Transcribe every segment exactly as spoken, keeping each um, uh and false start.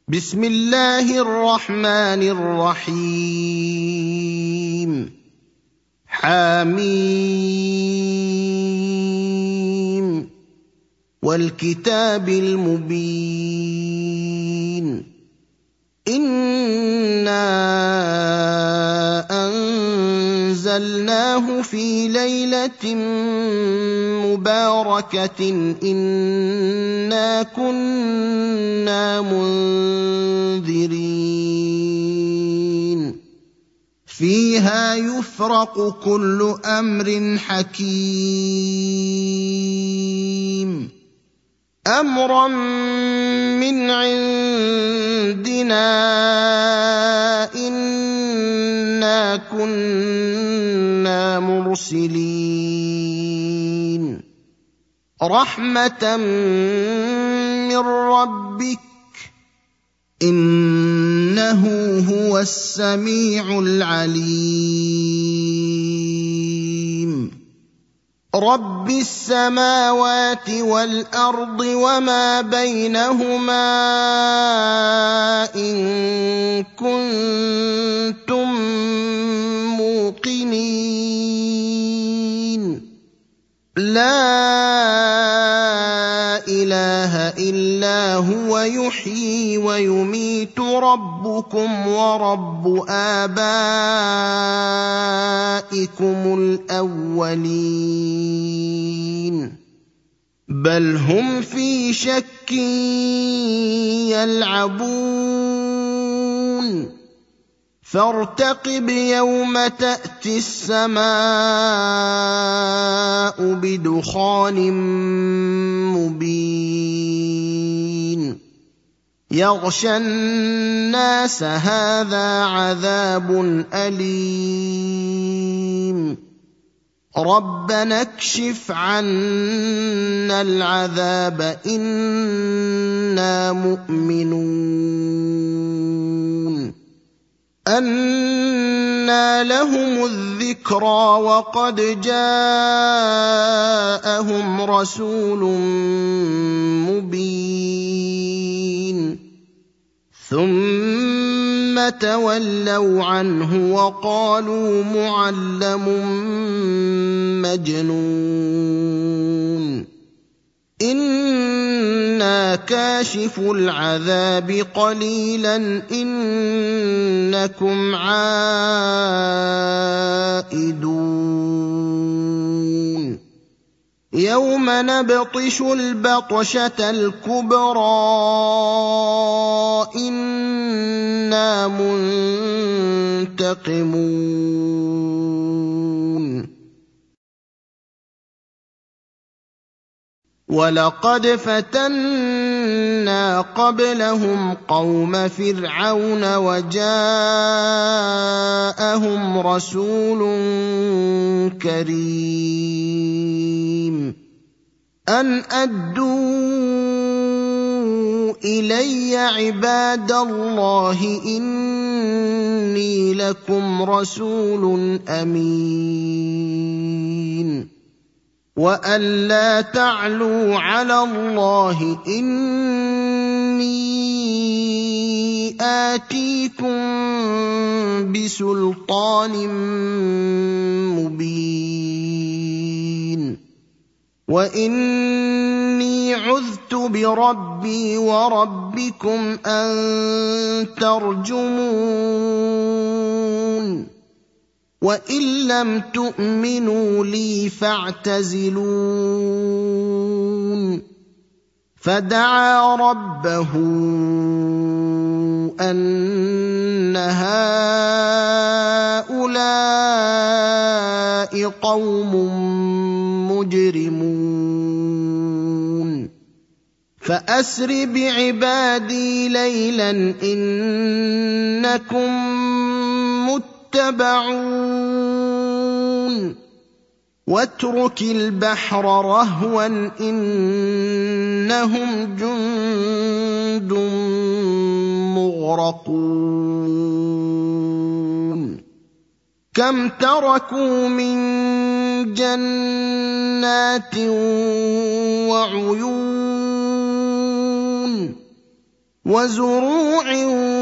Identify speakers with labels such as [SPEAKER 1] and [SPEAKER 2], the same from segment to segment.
[SPEAKER 1] بسم الله الرحمن الرحيم حميم والكتاب المبين إنا أنزلناه في ليلة مباركة إنا كنا منذرين فيها يفرق كل أمر حكيم أمرا من عندنا إنا كنا مرسلين رحمة من ربك إنه هو السميع العليم رب السماوات والأرض وما بينهما إن كنتم موقنين لا إله إلا هو يحيي ويميت ربكم ورب آبائكم الأولين بل هم في شك يلعبون فارتقب يوم تأتي السماء بدخان مبين يغشى الناس هذا عذاب أليم ربنا اكشف عنا العذاب إنا مؤمنون أنى لهم الذكرى وقد جاءهم رسول مبين ثم تولوا عنه وقالوا معلم مجنون إنا كاشف العذاب قليلا إنكم عائدون يوم نبطش البطشة الكبرى إنا منتقمون ولقد فتنا قبلهم قوم فرعون وجاءهم رسول كريم أن أدوا إلي عباد الله إني لكم رسول أمين وأن لا تعلوا على الله إني آتيكم بسلطان مبين وإني عذت بربي وربكم أن ترجمون وإن لم تؤمنوا لي فاعتزلون فدعا ربه أن هؤلاء قوم مجرمون فأسر بعبادي ليلا إنكم متبعون واترك البحر رهوا إنهم جند مغرقون كم تركوا من جنات وعيون وزروع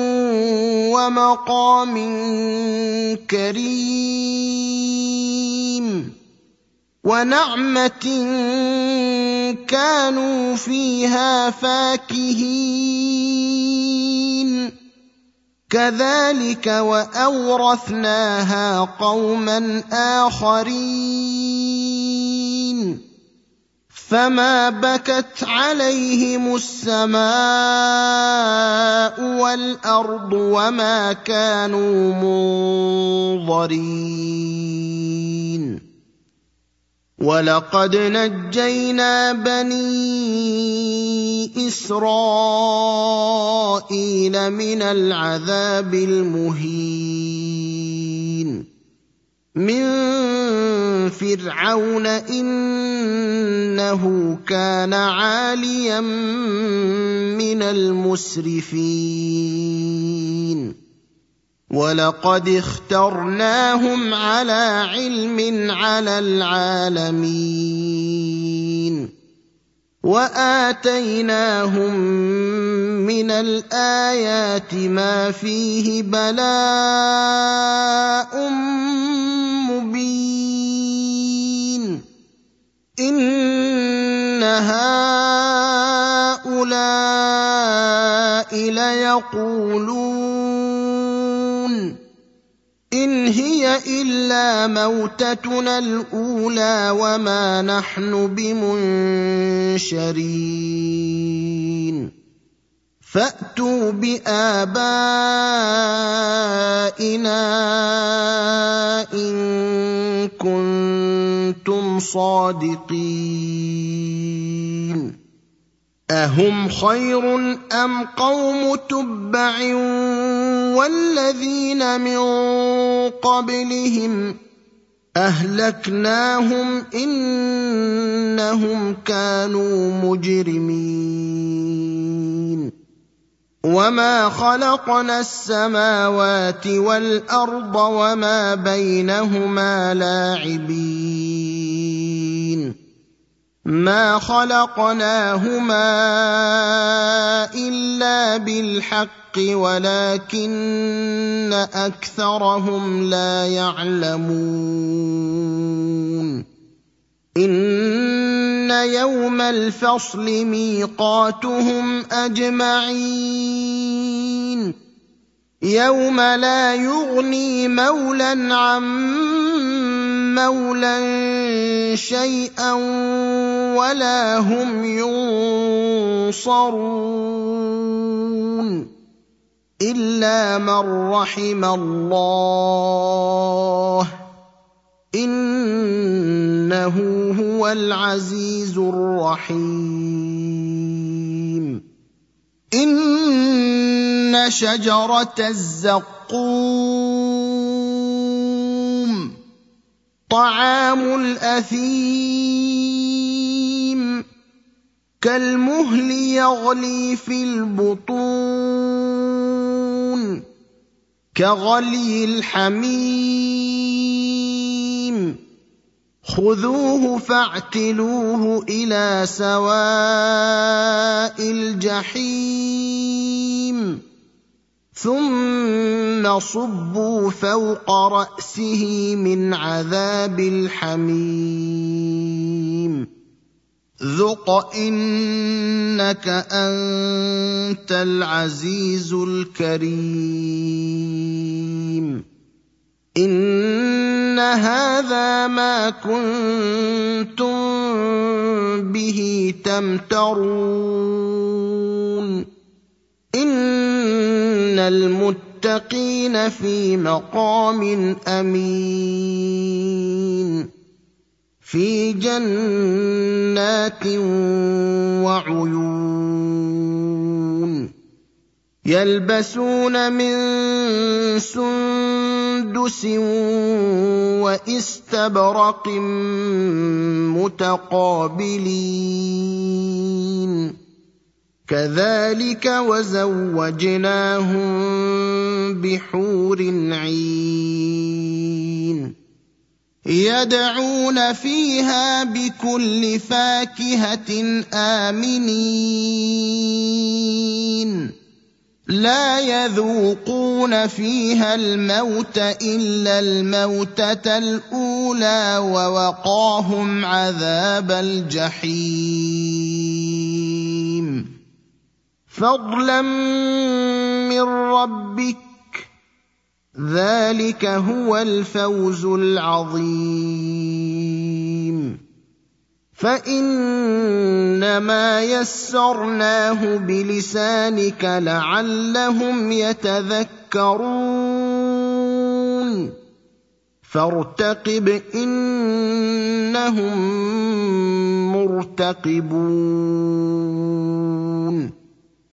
[SPEAKER 1] ومقام كريم ونعمة كانوا فيها فاكهين كذلك وأورثناها قوما آخرين فما بكت عليهم السماء والأرض وما كانوا منظرين ولقد نجينا بني إسرائيل من العذاب المهين من فرعون إنه كان عاليا من المسرفين ولقد اخترناهم على علم على العالمين وآتيناهم من الآيات ما فيه بلاء مبين إن هؤلاء ليقولون إن هي إلا موتتنا الأولى وما نحن بمنشرين فأتوا بآبائنا إن كنتم صادقين أهم خير أم قوم تبع والذين من قبلهم أهلكناهم إنهم كانوا مجرمين وما خلقنا السماوات والأرض وما بينهما لاعبين ما خلقناهما إلا بالحق ولكن أكثرهم لا يعلمون إن يوم الفصل ميقاتهم أجمعين يوم لا يغني مولى عن مولى شيئا ولا هم ينصرون إلا من رحم الله إنه هو العزيز الرحيم إن شجرة الزقوم طعام الأثيم كالمهل يغلي في البطون كغلي الحميم خذوه فاعتلوه إلى سواء الجحيم ثم صبوا فوق رأسه من عذاب الحميم ذق إنك أنت العزيز الكريم إن هذا ما كنتم به تمترون إن المتقين في مقام أمين في جنات وعيون يلبسون من سندس واستبرق متقابلين كذلك وزوجناهم بحور عين يدعون فيها بكل فاكهة آمنين لا يذوقون فيها الموت إلا الموتة الأولى ووقاهم عذاب الجحيم فضلا من ربك ذلك هو الفوز العظيم فإنما يسرناه بلسانك لعلهم يتذكرون فارتقب إنهم مرتقبون